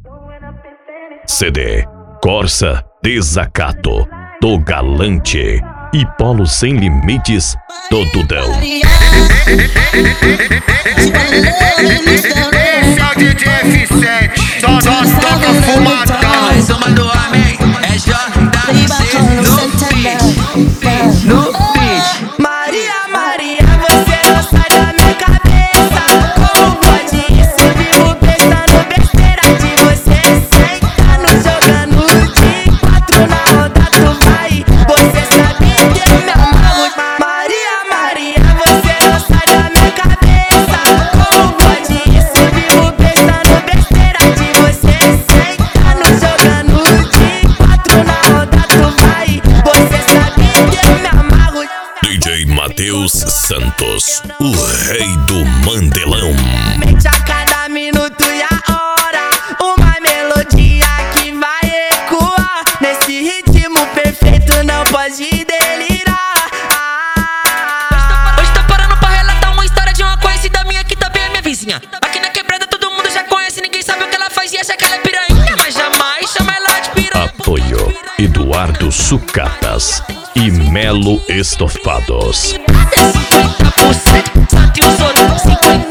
CD Corsa Desacato do Galante e Polo Sem Limites do Dudão. Esse é o DJ F7, só toca fumadão. Mais uma do homem, é JC no beat. Maria, Maria, você não sai da minha cabeça. Como pode isso? Vivo pensando besteira de você. Sentando, jogando de 4 na roda, tu vai. Você sabe que eu me amarro. Maria, Maria, você não sai da minha cabeça. Como pode isso? Vivo pensando besteira de você. Sentando, jogando de 4 na roda, tu vai. Você sabe que eu me amarro. DJ Matheus Santos, o rei do Mandelão. Mente a cada minuto e a hora, uma melodia que vai ecoar. Nesse ritmo perfeito não pode delirar. Hoje tá parando pra relatar uma história de uma conhecida minha que também é minha vizinha. Aqui na quebrada todo mundo já conhece, ninguém sabe o que ela faz e acha que ela é piranha, mas jamais chama ela de piranha. Apoio Eduardo Sucatas e Melo Estofados. 50%, só tem os outros 50%.